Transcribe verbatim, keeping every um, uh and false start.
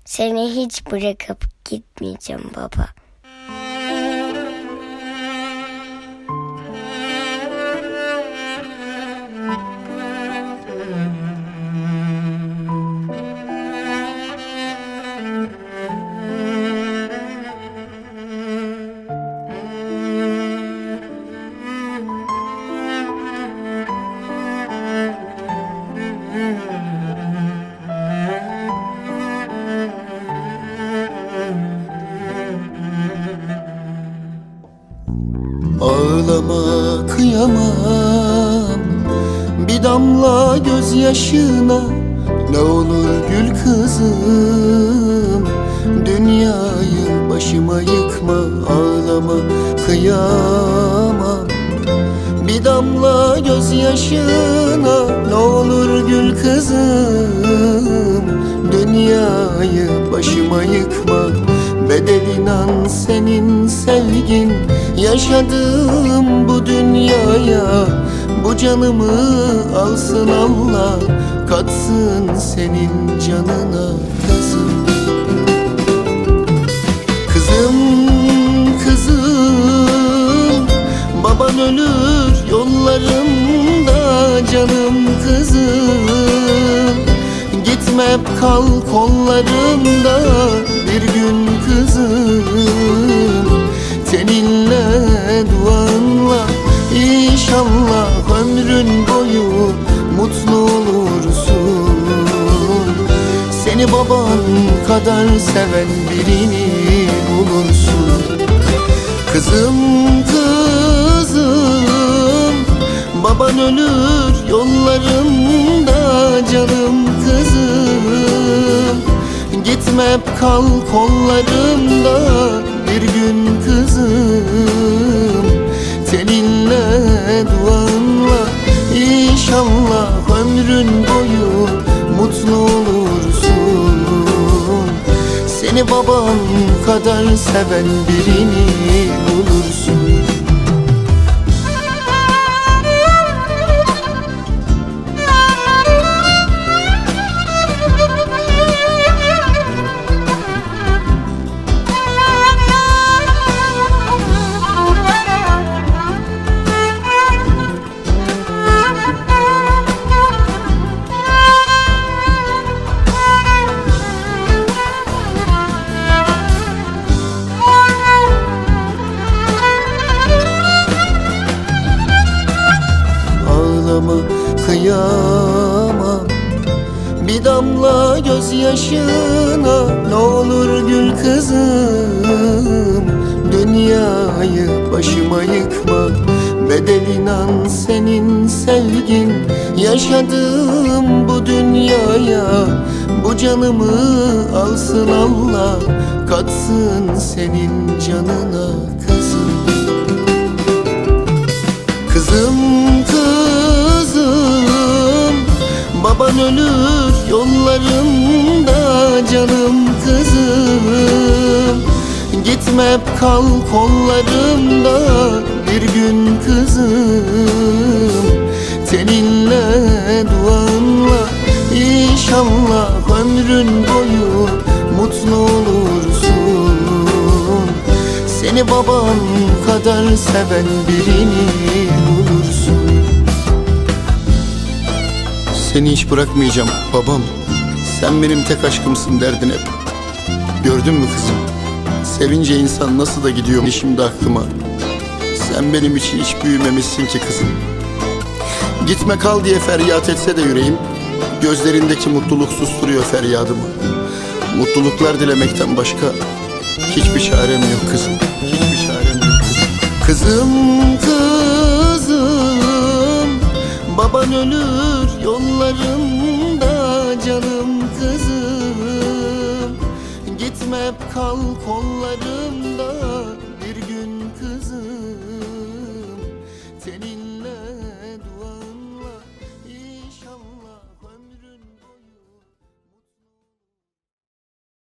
Seni hiç bırakıp gitmeyeceğim baba. Ağlama kıyamam bir damla gözyaşına, ne olur gül kızım, dünyayı başıma yıkma. Ağlama kıyamam bir damla gözyaşına, ne olur gül kızım, dünyayı başıma yıkma. Bedel inan senin sevgin, yaşadığım bu dünyaya. Bu canımı alsın Allah, katsın senin canına kızım. Kızım, kızım, baban ölür yollarında canım kızım. Gitme hep kal kollarımda bir gün kızım. Seninle duanla inşallah ömrün boyu mutlu olursun. Seni baban kadar seven birini bulursun. Kızım, kızım, baban ölür yollarında canım kızım. Gitme hep kal kollarımda bir gün kızım. Seninle duanla inşallah ömrün boyu mutlu olursun. Seni baban kadar seven birini bulursun. Kıyamam bir damla gözyaşına, ne olur gül kızım, dünyayı başıma yıkma. Bedel inan senin sevgin, yaşadığım bu dünyaya. Bu canımı alsın Allah, katsın senin canına kızım. Kızım, kızım, baban ölür yollarında canım kızım. Gitme hep kal kollarımda bir gün kızım. Seninle duanla inşallah ömrün boyu mutlu olursun. Seni baban kadar seven birini bulursun. Seni hiç bırakmayacağım babam, sen benim tek aşkımsın derdin hep. Gördün mü kızım, sevince insan nasıl da gidiyor şimdi aklıma. Sen benim için hiç büyümemişsin ki kızım. Gitme kal diye feryat etse de yüreğim, gözlerindeki mutluluk susturuyor feryadımı. Mutluluklar dilemekten başka hiçbir çarem yok kızım, hiçbir çarem yok kızım. Kızım, kızım, baban ölür yollarında canım kızım. Gitme hep kal kollarımda